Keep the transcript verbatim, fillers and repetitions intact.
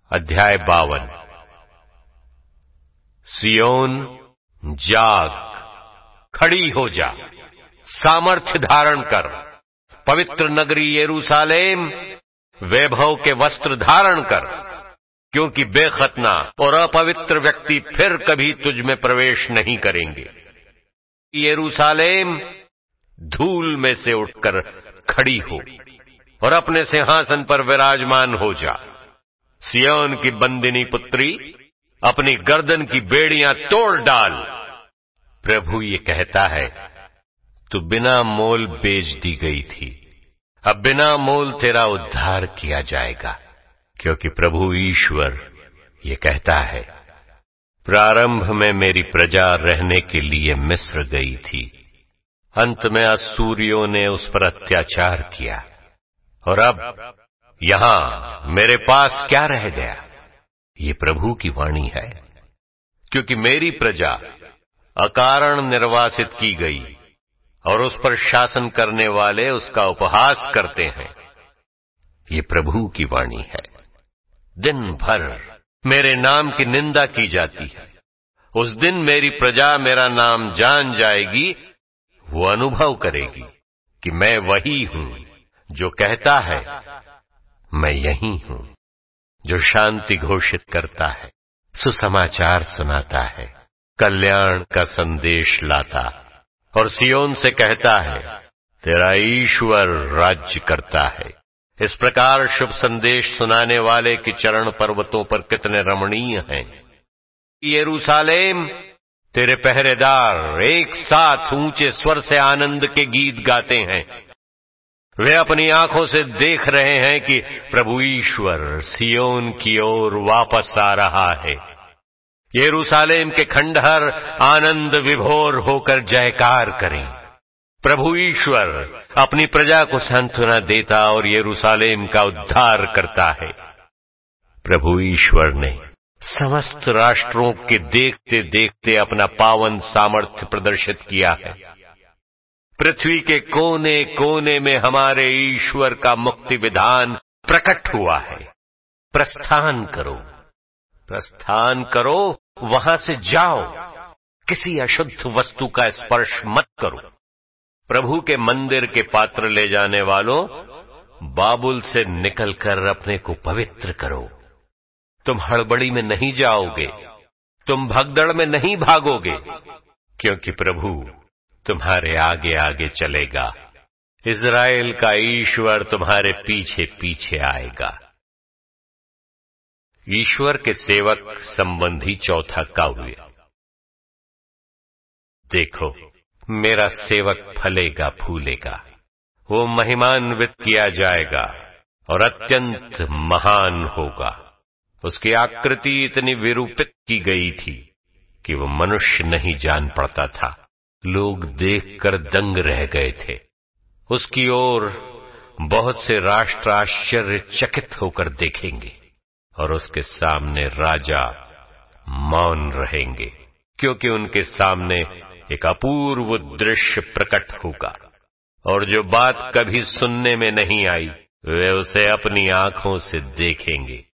अध्याय बावन। सियोन जाग, खड़ी हो जा, सामर्थ्य धारण कर। पवित्र नगरी यरूशलेम, वैभव के वस्त्र धारण कर, क्योंकि बेखतना और अपवित्र व्यक्ति फिर कभी तुझ में प्रवेश नहीं करेंगे। यरूशलेम, धूल में से उठकर खड़ी हो और अपने सिंहासन पर विराजमान हो जा। सियोन की बंदिनी पुत्री, अपनी गर्दन की बेड़ियां तोड़ डाल। प्रभु ये कहता है, तू बिना मोल बेच दी गई थी, अब बिना मोल तेरा उद्धार किया जाएगा। क्योंकि प्रभु ईश्वर ये कहता है, प्रारंभ में मेरी प्रजा रहने के लिए मिस्र गई थी, अंत में अश्शूरियों ने उस पर अत्याचार किया, और अब यहां मेरे पास क्या रह गया? ये प्रभु की वाणी है। क्योंकि मेरी प्रजा अकारण निर्वासित की गई और उस पर शासन करने वाले उसका उपहास करते हैं। ये प्रभु की वाणी है। दिन भर मेरे नाम की निंदा की जाती है। उस दिन मेरी प्रजा मेरा नाम जान जाएगी, वो अनुभव करेगी कि मैं वही हूं जो कहता है, मैं यही हूं, जो शांति घोषित करता है, सुसमाचार सुनाता है, कल्याण का संदेश लाता, और सियोन से कहता है, तेरा ईश्वर राज्य करता है। इस प्रकार शुभ संदेश सुनाने वाले के चरण पर्वतों पर कितने रमणीय हैं। यरूशलेम, तेरे पहरेदार एक साथ ऊंचे स्वर से आनंद के गीत गाते हैं। वे अपनी आंखों से देख रहे हैं कि प्रभु ईश्वर सियोन की ओर वापस आ रहा है। यरूशलेम के खंडहर आनंद विभोर होकर जयकार करें। प्रभु ईश्वर अपनी प्रजा को सांत्वना देता और यरूशलेम का उद्धार करता है। प्रभु ईश्वर ने समस्त राष्ट्रों के देखते देखते अपना पावन सामर्थ्य प्रदर्शित किया है। पृथ्वी के कोने कोने में हमारे ईश्वर का मुक्ति विधान प्रकट हुआ है। प्रस्थान करो, प्रस्थान करो, वहां से जाओ, किसी अशुद्ध वस्तु का स्पर्श मत करो। प्रभु के मंदिर के पात्र ले जाने वालों, बाबुल से निकलकर अपने को पवित्र करो। तुम हड़बड़ी में नहीं जाओगे, तुम भगदड़ में नहीं भागोगे, क्योंकि प्रभु तुम्हारे आगे आगे चलेगा। इज़राइल का ईश्वर तुम्हारे पीछे पीछे आएगा। ईश्वर के सेवक संबंधी चौथा काव्य। देखो, मेरा सेवक फलेगा फूलेगा, वो महिमान्वित किया जाएगा और अत्यंत महान होगा। उसकी आकृति इतनी विरूपित की गई थी कि वो मनुष्य नहीं जान पड़ता था। लोग देखकर दंग रह गए थे। उसकी ओर बहुत से राष्ट्र आश्चर्यचकित होकर देखेंगे और उसके सामने राजा मौन रहेंगे, क्योंकि उनके सामने एक अपूर्व दृश्य प्रकट होगा, और जो बात कभी सुनने में नहीं आई, वे उसे अपनी आंखों से देखेंगे।